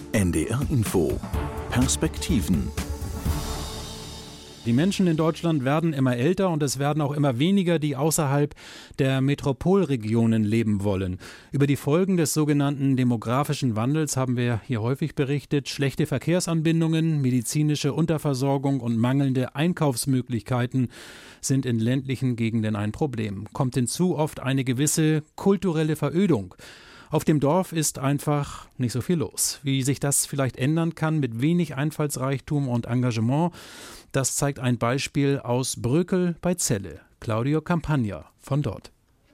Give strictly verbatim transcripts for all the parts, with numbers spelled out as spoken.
N D R Info Perspektiven. Die Menschen in Deutschland werden immer älter und es werden auch immer weniger, die außerhalb der Metropolregionen leben wollen. Über die Folgen des sogenannten demografischen Wandels haben wir hier häufig berichtet. Schlechte Verkehrsanbindungen, medizinische Unterversorgung und mangelnde Einkaufsmöglichkeiten sind in ländlichen Gegenden ein Problem. Kommt hinzu oft eine gewisse kulturelle Verödung. Auf dem Dorf ist einfach nicht so viel los. Wie sich das vielleicht ändern kann mit wenig Einfallsreichtum und Engagement, das zeigt ein Beispiel aus Brökel bei Celle. Claudio Campagna von dort.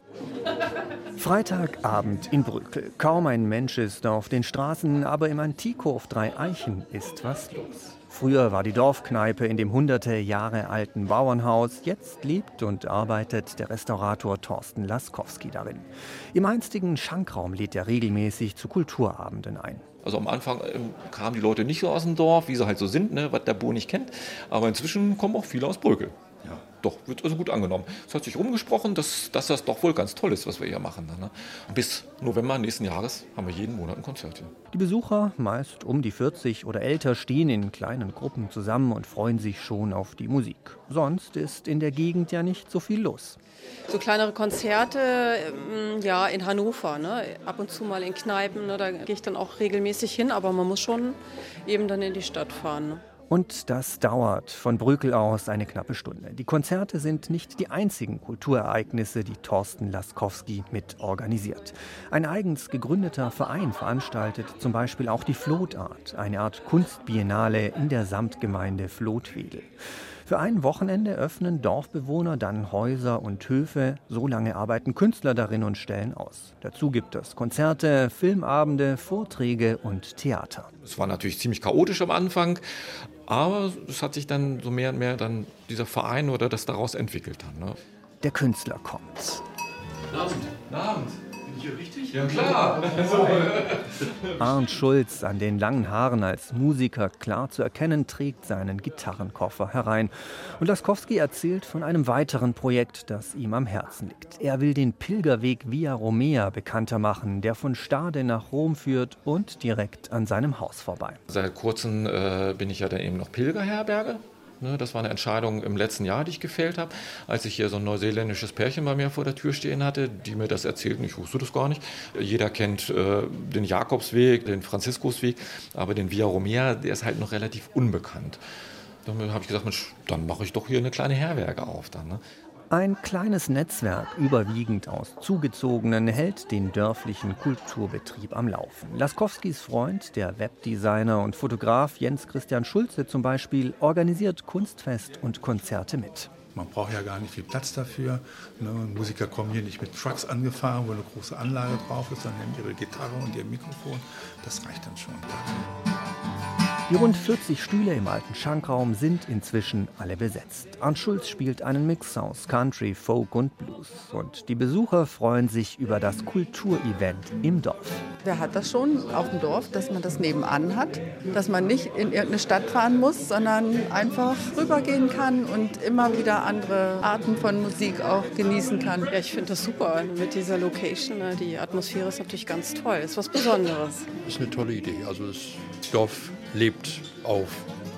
Freitagabend in Brökel. Kaum ein Mensch ist auf den Straßen, aber im Antikhof Drei Eichen ist was los. Früher war die Dorfkneipe in dem hunderte Jahre alten Bauernhaus. Jetzt lebt und arbeitet der Restaurator Thorsten Laskowski darin. Im einstigen Schankraum lädt er regelmäßig zu Kulturabenden ein. Also am Anfang ähm, kamen die Leute nicht so aus dem Dorf, wie sie halt so sind, ne, was der Bo nicht kennt. Aber inzwischen kommen auch viele aus Brökel. Ja. Doch, wird also gut angenommen. Es hat sich rumgesprochen, dass, dass das doch wohl ganz toll ist, was wir hier machen. Ne? Und bis November nächsten Jahres haben wir jeden Monat ein Konzert hier. Die Besucher, meist um die vierzig oder älter, stehen in kleinen Gruppen zusammen und freuen sich schon auf die Musik. Sonst ist in der Gegend ja nicht so viel los. So kleinere Konzerte, ja, in Hannover, ne? Ab und zu mal in Kneipen, ne? Da gehe ich dann auch regelmäßig hin, aber man muss schon eben dann in die Stadt fahren. Ne? Und das dauert von Brökel aus eine knappe Stunde. Die Konzerte sind nicht die einzigen Kulturereignisse, die Thorsten Laskowski mit organisiert. Ein eigens gegründeter Verein veranstaltet zum Beispiel auch die Flotart, eine Art Kunstbiennale in der Samtgemeinde Flotwedel. Für ein Wochenende öffnen Dorfbewohner dann Häuser und Höfe. So lange arbeiten Künstler darin und stellen aus. Dazu gibt es Konzerte, Filmabende, Vorträge und Theater. Es war natürlich ziemlich chaotisch am Anfang, aber es hat sich dann so mehr und mehr dann dieser Verein oder das daraus entwickelt dann. Ne? Der Künstler kommt. Guten Abend. Guten Abend. Bin ich hier richtig? Ja, klar. Arndt Schulz, an den langen Haaren als Musiker klar zu erkennen, trägt seinen Gitarrenkoffer herein. Und Laskowski erzählt von einem weiteren Projekt, das ihm am Herzen liegt. Er will den Pilgerweg Via Romea bekannter machen, der von Stade nach Rom führt und direkt an seinem Haus vorbei. Seit kurzem äh, bin ich ja dann eben noch Pilgerherberge. Das war eine Entscheidung im letzten Jahr, die ich gefällt habe, als ich hier so ein neuseeländisches Pärchen bei mir vor der Tür stehen hatte, die mir das erzählten. Ich wusste das gar nicht. Jeder kennt äh, den Jakobsweg, den Franziskusweg, aber den Via Romea, der ist halt noch relativ unbekannt. Dann habe ich gesagt, Mensch, dann mache ich doch hier eine kleine Herberge auf. Dann, ne? Ein kleines Netzwerk, überwiegend aus Zugezogenen, hält den dörflichen Kulturbetrieb am Laufen. Laskowskis Freund, der Webdesigner und Fotograf Jens Christian Schulze zum Beispiel, organisiert Kunstfest und Konzerte mit. Man braucht ja gar nicht viel Platz dafür. Ne? Musiker kommen hier nicht mit Trucks angefahren, wo eine große Anlage drauf ist, sondern nehmen ihre Gitarre und ihr Mikrofon. Das reicht dann schon. Die rund vierzig Stühle im alten Schankraum sind inzwischen alle besetzt. Arndt Schulz spielt einen Mix aus Country, Folk und Blues. Und die Besucher freuen sich über das Kulturevent im Dorf. Wer hat das schon auf dem Dorf, dass man das nebenan hat? Dass man nicht in irgendeine Stadt fahren muss, sondern einfach rübergehen kann und immer wieder andere Arten von Musik auch genießen kann. Ja, ich finde das super mit dieser Location. Die Atmosphäre ist natürlich ganz toll. Ist was Besonderes. Das ist eine tolle Idee. Also das Dorf lebt auf